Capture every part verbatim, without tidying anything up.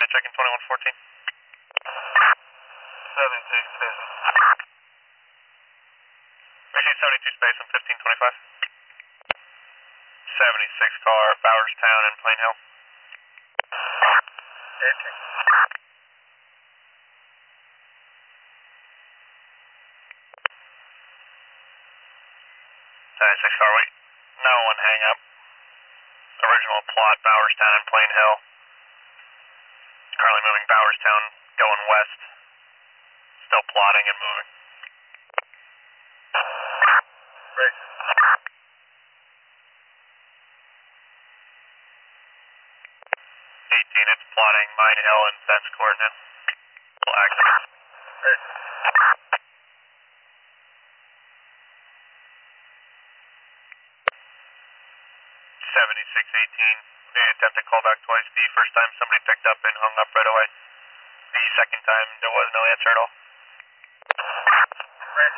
checking twenty-one fourteen. seventy-two space. Receive seventy-two space on fifteen twenty-five. seventy-six car, Bowerstown and Plain Hill. eighteen. seventy-six car, wait. No one hang up. Original plot, Bowerstown and Plain Hill. Currently moving Bowerstown, going west. Still plotting and moving. Great. eighteen, it's plotting Mine Hill and fence coordinate. Black. Great. seventy-six eighteen. We attempted callback twice. The first time somebody picked up and hung up right away. The second time there was no answer at all. Great.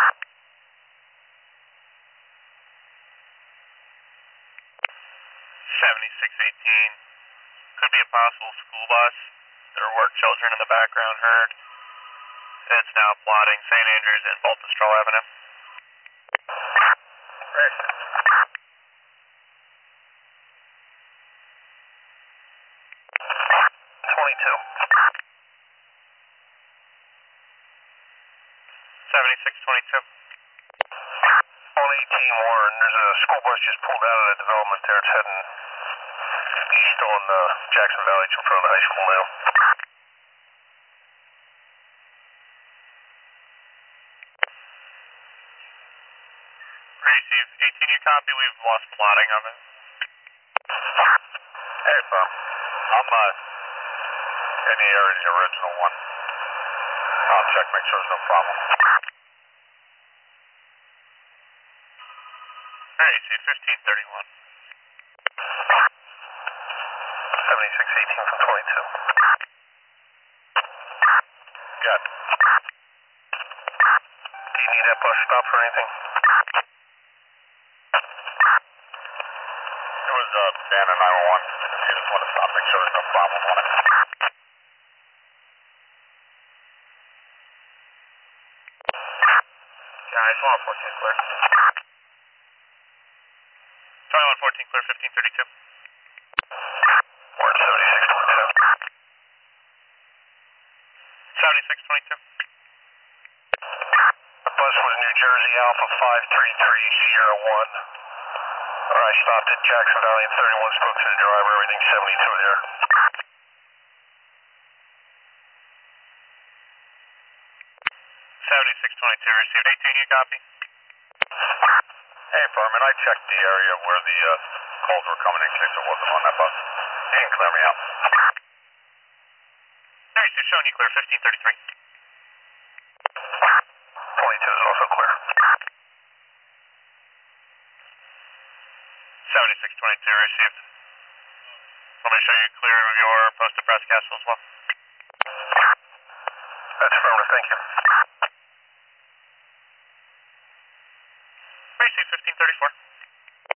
seventy-six eighteen. Could be a possible school bus. There were children in the background heard. It's now plotting Saint Andrews and Baltusrol Avenue. Great. twenty-two. seventy-six twenty-two. On eighteen Warren, there's a school bus just pulled out of the development there. It's heading east on uh, Jackson Valley. It's in front of the high school now. Receive eighteen, you copy? We've lost plotting of it. Hey, Bob. I'm uh, in the area of the original one. I'll check, make sure there's no problem. Receive fifteen thirty-one. seventy-six eighteen from twenty-two. Got it. Do you need that bus stop for anything? It was uh, Dan and nine one one. He just wanted to stop, make sure there's no problem on it. Guys, one fourteen clear. twenty-one fourteen clear, fifteen thirty-two. Warren seventy-six twenty-two. seventy-six twenty-two. The bus was New Jersey Alpha five three three zero one. I stopped at Jackson Valley and thirty-one, spoke to the driver, everything seventy-two there. seventy-six twenty-two, received eighteen, you copy? Hey, Furman, I checked the area where the uh, calls were coming in case it wasn't on that bus. You can clear me out. Receive, showing you clear, fifteen thirty-three. twenty-two is also clear. seventy-six twenty-two, received. Let me show you clear of your post to Prescastle as well. That's affirmative, thank you.